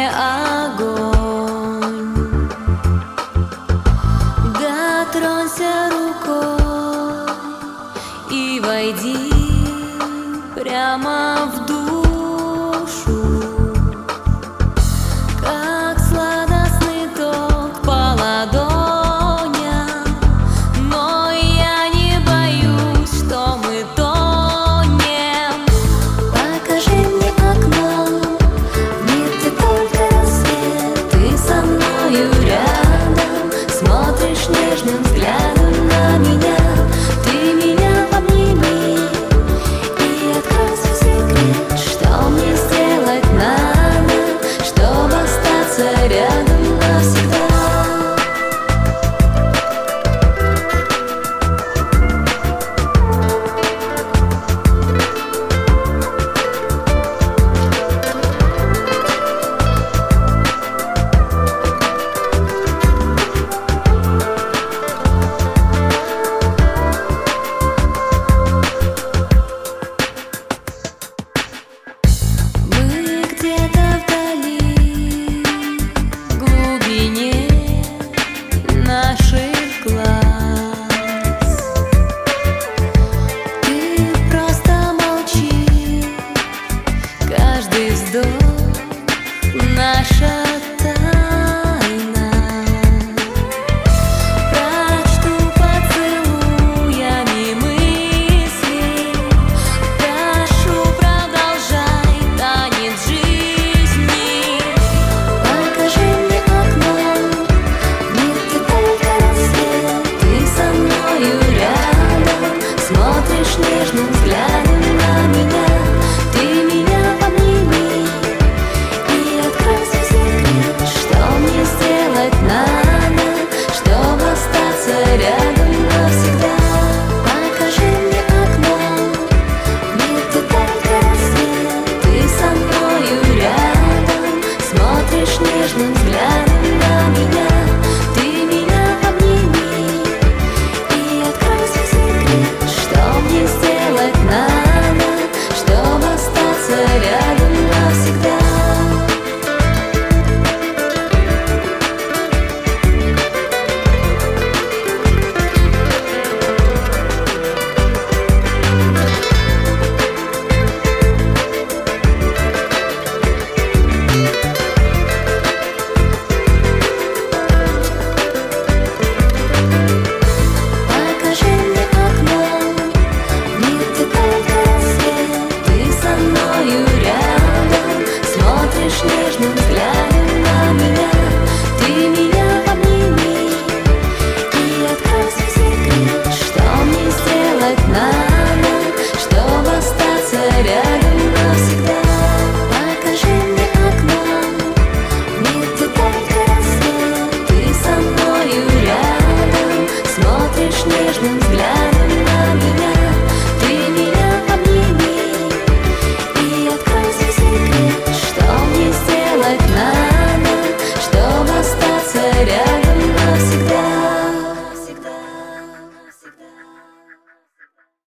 мне огонь. Дотронься рукой и войди прямо в душу, как сладостный ток по ладоням. Но я не боюсь, что мы тонем. Покажи мне окно, в мир, где только рассвет. Ты со мною рядом, смотришь нежным взглядом на меня. Ты меня обними и открой свой секрет. Что мне сделать надо, чтобы остаться рядом навсегда? Наших глаз. Ты просто молчи, каждый вздох наша